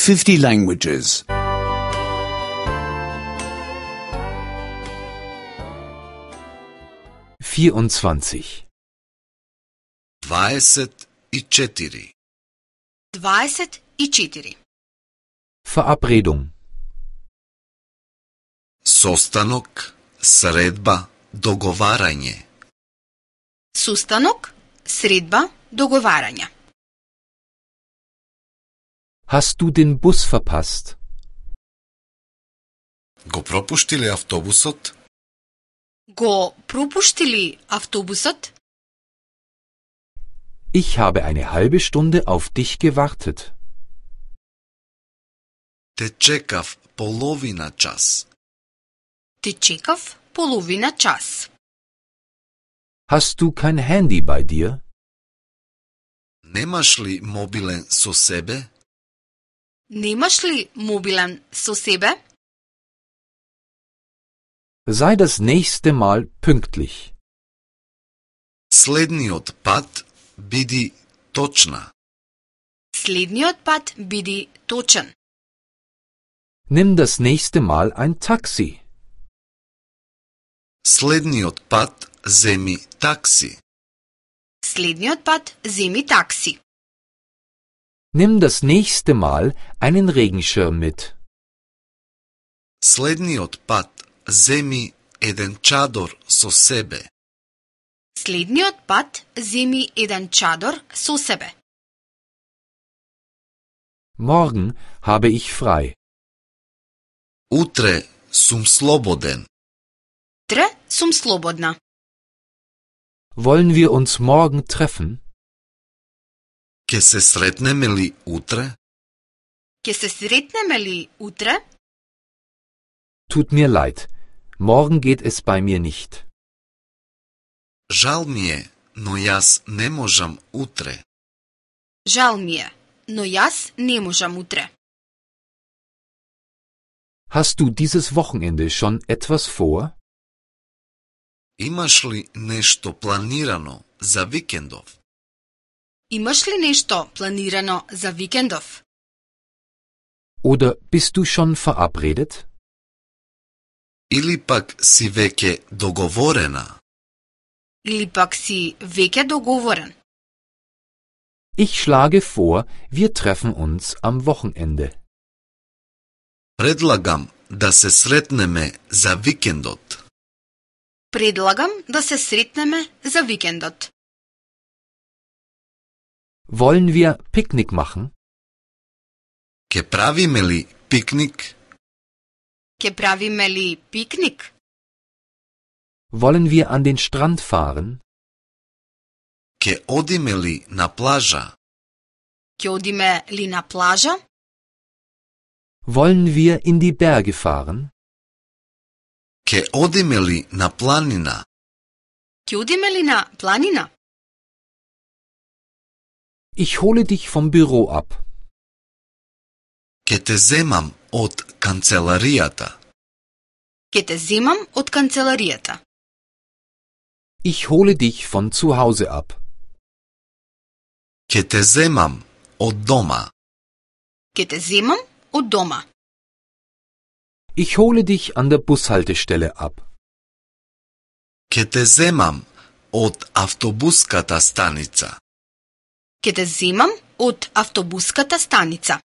50 languages. 24. 24. 24. Verabredung. Состанок, средба, договарање. Сустанок, средба, договарања. Hast du den Bus verpasst? Го пропушти ли автобусот? Го пропушти ли автобусот? Ich habe eine halbe Stunde auf dich gewartet. Те чекав половина час. Те чекав половина час. Hast du kein Handy bei dir? Немаш ли мобилен со себе? Немаш ли мобилен со себе? Sei das nächste Mal pünktlich. Следниот пат биди точна. Следниот пат биди точен. Nimm das nächste Mal ein Taxi. Следниот пат земи такси. Следниот пат земи такси. Nimm das nächste Mal einen Regenschirm mit. Следниот пат земи еден чадор со себе. Следниот пат земи еден чадор со себе. Morgen habe ich frei. Утре сум слободен. Утре сум слободна. Wollen wir uns morgen treffen? Ке се сретнеме ли утре? Ке се сретнеме ли утре? Tut mir leid. Morgen geht es bei mir nicht. Жал ми е, но јас не можам утре. Жал ми е, но јас не можам утре. Hast du dieses Wochenende schon etwas vor? Имаш ли нешто планирано за викендов? Имаш ли нешто планирано за викендов? Oder bist du schon verabredet? Или пак си веќе договорена? Или пак си веќе договорен? Ich schlage vor, wir treffen uns am Wochenende. Предлагам да се сретнеме за викендот. Предлагам да се сретнеме за викендот. Wollen wir Picknick machen? Ке правиме ли пикник? Ке правиме ли пикник? Wollen wir an den Strand fahren? Ке одиме ли на плажа? Ке одиме ли на плажа? Wollen wir in die Berge fahren? Ке одиме ли на планина? Ке одиме ли на планина? Ich hole dich vom Büro ab. Ке те земам од канцеларијата. Ке те земам од канцеларијата. Ich hole dich von zu Hause ab. Ке те земам од дома. Ке те земам од дома. Ich hole dich an der Bushaltestelle ab. Ке те земам од автобуската станица. Ке те земам од автобуската станица.